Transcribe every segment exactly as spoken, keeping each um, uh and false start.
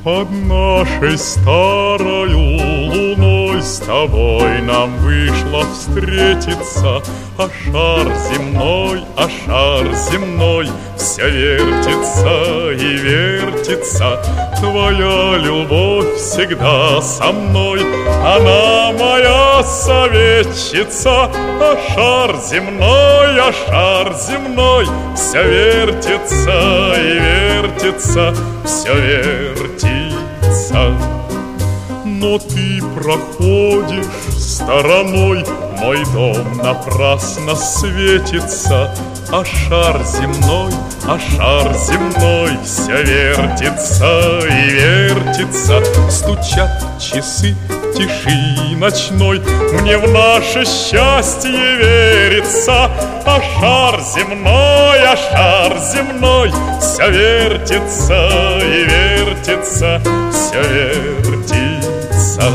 Под нашей старою луной с тобой нам вышло встретиться, а шар земной, а шар земной все вертится и вертится. Твоя любовь всегда со мной, она моя советчица. А шар земной, а шар земной все вертится и вертится, все вертится. Но ты проходишь стороной, мой дом напрасно светится. А шар земной, а шар земной все вертится и вертится. Стучат часы тиши ночной, мне в наше счастье верится. А шар земной, а шар земной все вертится и вертится, все вертится.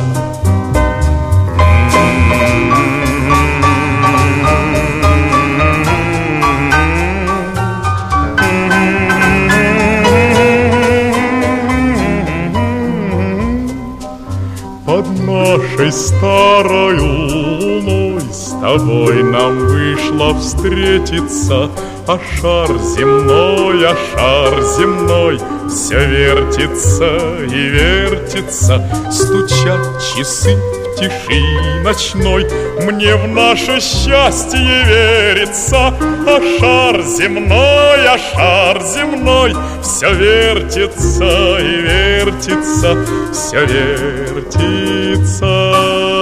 Под нашей старою луной с тобой нам вышло встретиться. А шар земной, а шар земной все вертится и вертится. Стучат часы в тиши ночной, мне в наше счастье верится. А шар земной, а шар земной все вертится и вертится, все вертится.